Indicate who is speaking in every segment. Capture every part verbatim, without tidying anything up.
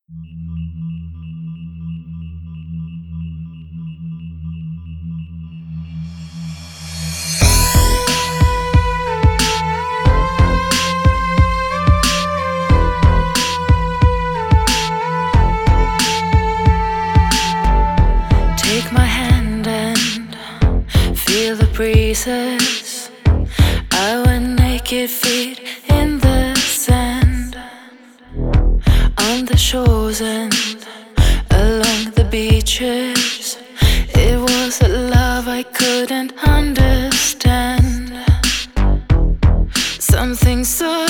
Speaker 1: Take my hand and feel the breezes. I went naked feet in the sand, on the shores and along the beaches. It was a love I couldn't understand. Something so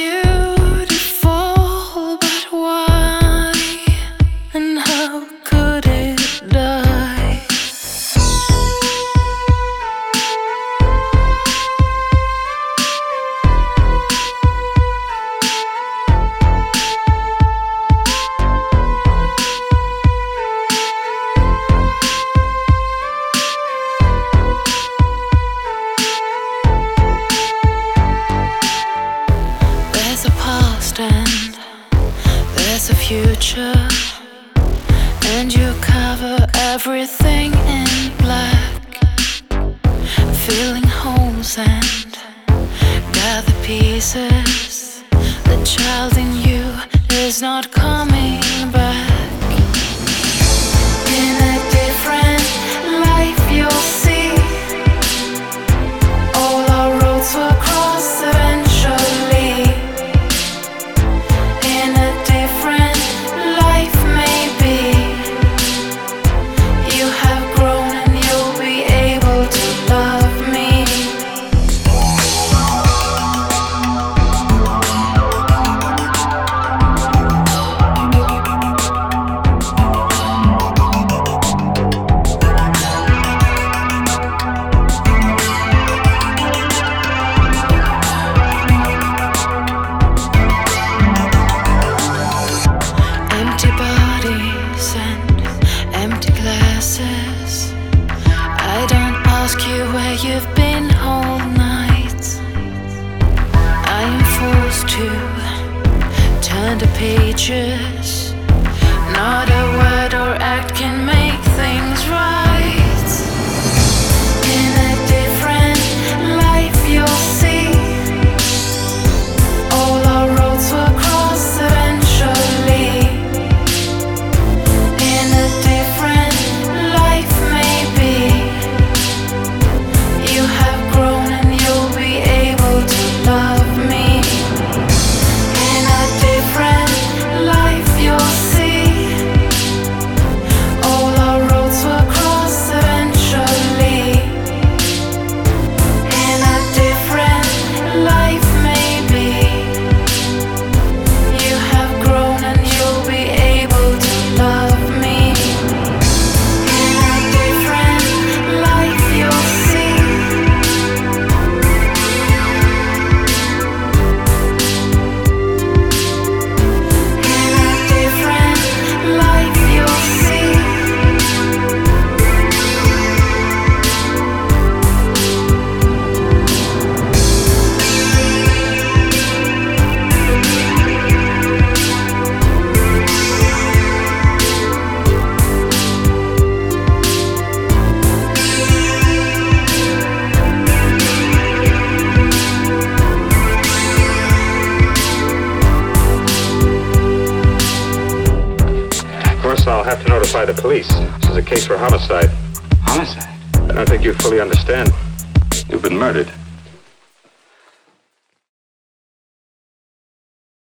Speaker 1: beautiful, but why and how could it die? There's a past and there's a future, and you cover everything in black, filling holes and gather pieces. The child in you is not coming back. In a different life you'll see, all our roads will cross eventually. In a different life maybe, you have grown and you'll be able to love me. Empty bodies and empty glasses. I don't ask you where you've been all night. I am forced to turn the pages. Not a word or act can make things right. In a different life you'll see, all our roads will cross eventually. In a different life maybe, you have grown and you'll be able to love me. In a different life you'll see, all our roads will cross eventually. In a different life maybe, you have grown and you'll be able to love me. In a different life you'll see. In a different life you'll see.
Speaker 2: First, I'll have to notify the police. This is a case for homicide.
Speaker 3: Homicide?
Speaker 2: I don't think you fully understand. You've been murdered.